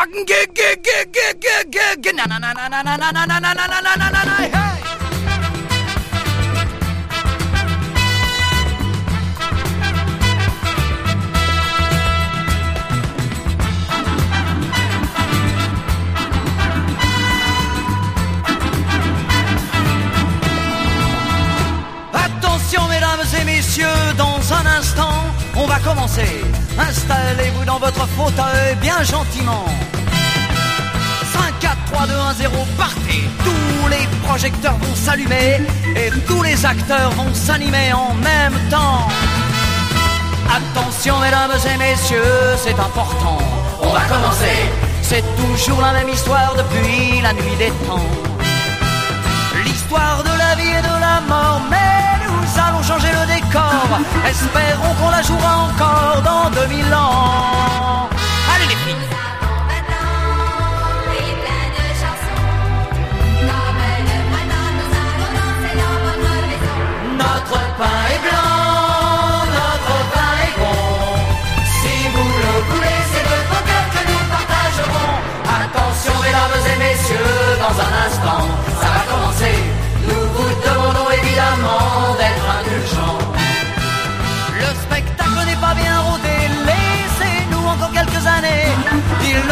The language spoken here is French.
Attention mesdames et messieurs, dans un instant, on va commencer. Installez-vous dans votre fauteuil bien gentiment. 5, 4, 3, 2, 1, 0, partez. Tous les projecteurs vont s'allumer et tous les acteurs vont s'animer en même temps. Attention mesdames et messieurs, c'est important. On va commencer. C'est toujours la même histoire depuis la nuit des temps. L'histoire de la vie et de la mort, mais nous allons changer le décor. Espérons qu'on la jouera encore dans 2000 ans.